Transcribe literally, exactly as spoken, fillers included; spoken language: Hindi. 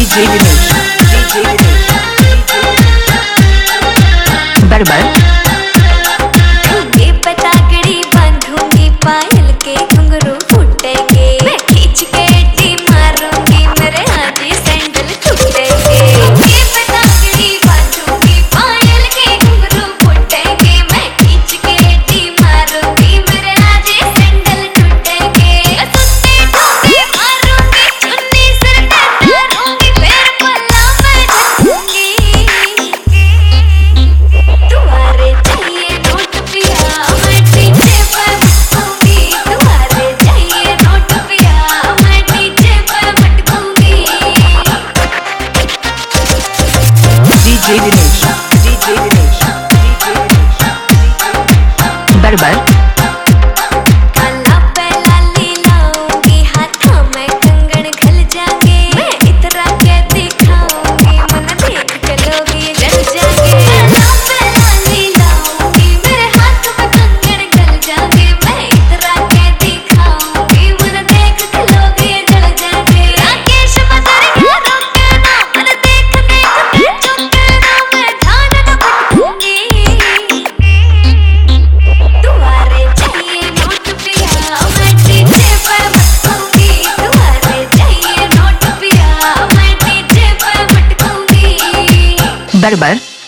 डीजे विनेश डीजे विनेश बरबर घूंगी पताकड़ी बांधूंगी पायल के घुंघरू फूटेंगे मैं खींच के टी मारूंगी मेरे हाथी सैंडल टूटेंगे घूंगी पताकड़ी बांधूंगी पायल के घुंघरू फूटेंगे मैं खींच के टी मारूंगी मेरे हाथी सैंडल टूटेंगे सुत्ते ठोके मारूंगी चुन्नी सिर पे डालूंगी फिर पल्ला मैं झूलूंगी तुम्हारे चाहिए नोट पिया मैं डीजे पर मटकूंगी तुम्हारे चाहिए नोट पिया मैं डीजे पर मटकूंगी डीजे विनेश डीजे विनेश बरबर काला पहला लीलाऊंगी हाथों में कंगन घल जाएंगे मैं इतरा के दिखाऊंगी मन देख के लोग ये जल जाएंगे काला पहला लीलाऊंगी मेरे हाथ में कंगन घल जाएंगे मैं इतरा के दिखाऊंगी मन देख के लोग ये जल जाएंगे राकेश बदरिया रोके ना मन देख देख के चौंके ना मैं ध्यान न भटकूंगी तुम्हारे चाहिए नोट पिया मैं डीजे पर मटकूंगी तुम्हारे चाहिए नोट पिया मैं डीजे पर मटकूंगी बरबर